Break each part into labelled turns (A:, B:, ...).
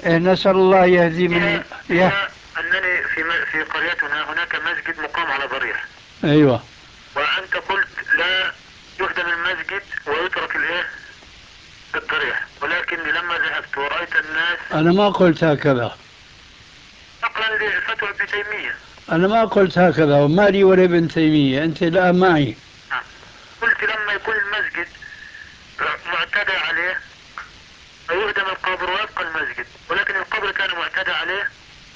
A: نسأل الله يهدي من
B: أنني في قريتنا هناك مسجد مقام على ضريح.
A: أيوة.
B: وأنت قلت لا يهدم المسجد ويترك الإيه الضريح، ولكن لما ذهبت ورأيت الناس.
A: أنا ما قلت هكذا.
B: نقلا لفتوى ابن تيمية.
A: أنا ما قلت هكذا، وما لي ولا ابن تيمية، أنت لا معي.
B: قلت لما يكون المسجد معتدى عليه فيهدم القبر ويبقى المسجد، ولكن القبر كان معتدى عليه.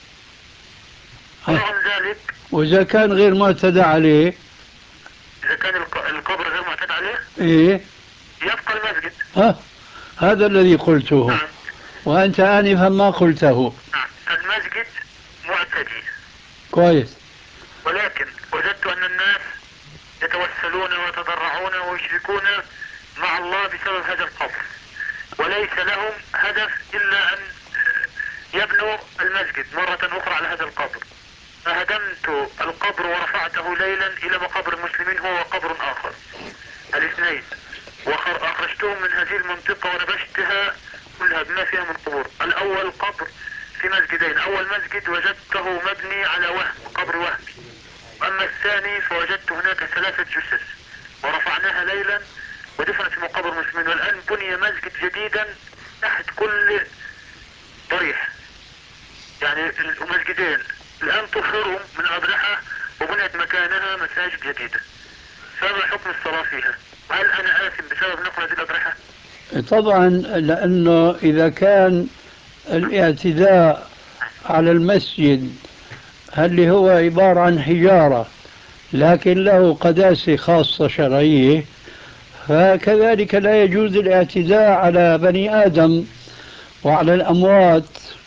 B: ورغم ذلك
A: وإذا كان غير معتدى عليه،
B: إذا كان القبر غير معتدى عليه
A: إيه
B: يبقى المسجد.
A: هذا الذي قلته.
B: نعم.
A: وأنت آنفا ما قلته.
B: نعم. المسجد معتدي
A: كويس.
B: ولكن وجدت أن الناس يتوسلون ويتضرعون ويشركون مع الله بسبب هذا القبر، وليس لهم هدف إلا أن يبنوا المسجد مرة أخرى على هذا القبر. فهدمت القبر ورفعته ليلا إلى مقابر المسلمين هو وقبر آخر، الاثنين، وأخرجتهم من هذه المنطقة ونبشتها كلها بما فيها من قبور. الأول قبر في مسجدين، أول مسجد وجدته مبني على وهم، قبر وهم. أما الثاني فوجدت هناك 3 جثث ورفعناها ليلا ودفنت في مقابر المسلمين، والآن بني مسجد جديدا تحت كل ضريح، يعني المسجدين الآن طهروا من أضرحة وبنيت مكانها مساجد جديدة. فما حكم الصلاة فيها؟ وهل أنا آثم بسبب نقل هذه الأضرحة؟
A: طبعا، لأنه إذا كان الاعتداء على المسجد اللي هو عبارة عن حجارة لكن له قداسة خاصة شرعية، فكذلك لا يجوز الاعتداء على بني آدم وعلى الأموات،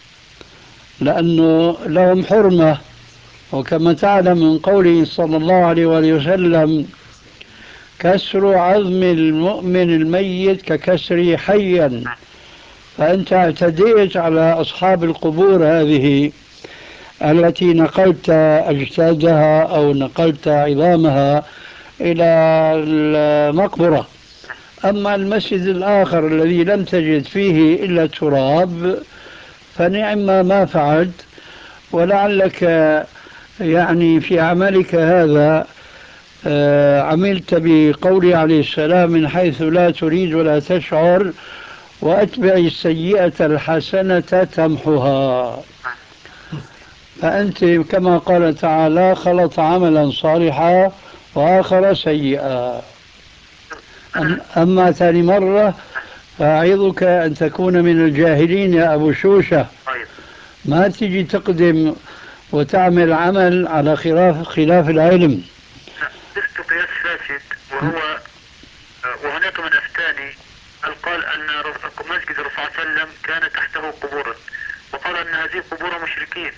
A: لأنه لهم حرمة. وكما تعلم من قوله صلى الله عليه وآله وسلم: كسر عظم المؤمن الميت ككسره حيا. فأنت اعتديت على أصحاب القبور هذه التي نقلت أجسادها أو نقلت عظامها إلى المقبرة. أما المسجد الآخر الذي لم تجد فيه إلا تراب فنعم ما فعلت. ولعلك يعني في عملك هذا عملت بقوله عليه السلام: من حيث لا تريد ولا تشعر، وأتبع السيئة الحسنة تمحها. فأنت كما قال تعالى: خلط عملا صالحا وآخر سيئا. أما ثاني مرة فأعظك أن تكون من الجاهلين يا أبو شوشة. ما تجي تقدم وتعمل عمل على خلاف العلم.
B: قست قياس فاسد، وهناك من أفتاني قال أن مسجد الرسول صلى الله عليه وسلم كان تحته قبورا، وقال أن هذه قبور مشركين،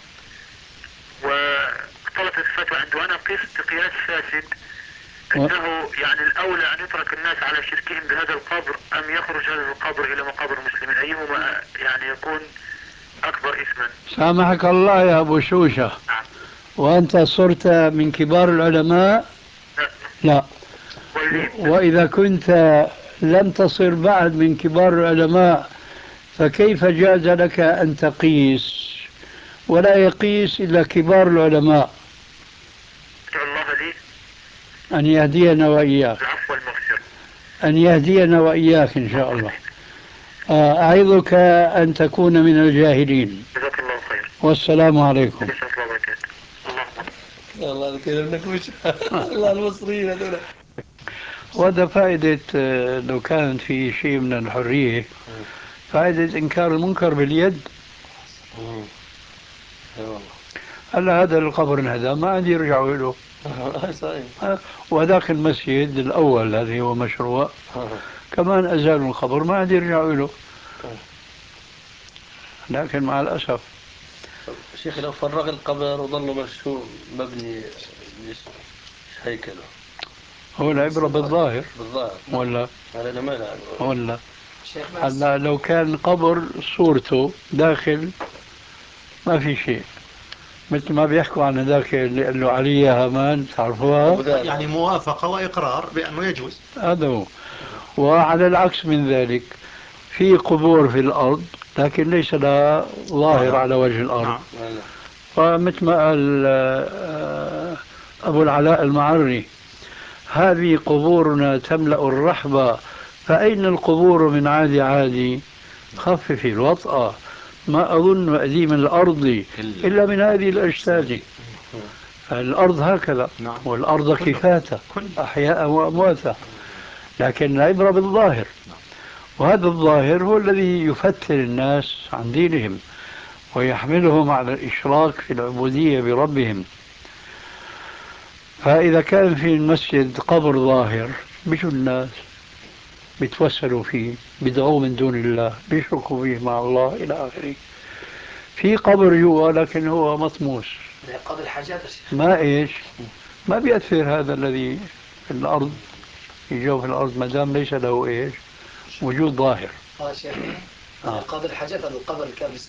B: واختلطت الفتوى عنده. وأنا قست قياس فاسد أنه يعني الأولى أن يترك الناس على شركهم بهذا القبر أم يخرج هذا القبر إلى مقابر المسلمين، أيهما يعني يكون أكبر إثما؟
A: سامحك الله يا أبو شوشة.
B: نعم.
A: وأنت صرت من كبار العلماء؟ لا. وإذا كنت لم تصر بعد من كبار العلماء فكيف جاز لك أن تقيس؟ ولا يقيس إلا كبار العلماء.
B: ادعو الله لي
A: أن يهدينا وإياك.
B: العفو والمغفرة.
A: أن يهدينا وإياك إن شاء الله. أعظك أن تكون من الجاهلين.
B: جزاك الله خير.
A: والسلام عليكم.
B: الله كلامك مش الله المصريين هذول.
A: وهذا فائدة لو كان في شيء من الحرية، فائدة إنكار المنكر باليد. هلا هذا القبر هذا ما عاد يرجعوا له. وذاك المسجد الأول الذي هو مشروع كمان أزالوا القبر ما عاد يرجعوا له. لكن مع الأسف.
C: شيخ لو فرغ القبر وظل مشهور مبني مش هيكله،
A: هو العبرة بالظاهر ولا
C: أنا ما نعرف
A: ولا هلا لو كان قبر صورته داخل ما في شيء، مثل ما بيحكوا عن ذاك اللي قال له علي يا هامان، تعرفوها؟
D: يعني موافقة وإقرار بأنه يجوز.
A: هذا هو. وعلى العكس من ذلك في قبور في الأرض لكن ليس لها ظاهر على وجه الأرض.
D: نعم.
A: فمثل ما قال أبو العلاء المعري: هذه قبورنا تملأ الرحبة، فأين القبور من عادي عادي؟ خفف الوطأ، ما أظن أديم الأرض إلا من هذه الأجساد. الأرض هكذا،
D: نعم.
A: والأرض كفاتا أحياء وأمواتا، لكن العبرة بالظاهر، وهذا الظاهر هو الذي يفتر الناس عن دينهم ويحملهم على الإشراك في العبودية بربهم. فإذا كان في المسجد قبر ظاهر، بيجوا الناس بيتوسلوا فيه، بيدعوه من دون الله، بيشركوا فيه مع الله إلى آخره. في قبر جوا لكن هو مطموس،
E: قبل الحاجات
A: ما إيش، ما بيأثر هذا الذي في الأرض، في جوف الأرض، ما دام ليس له إيش وجود ظاهر.
E: شيخ قبل الحاجات القبر كان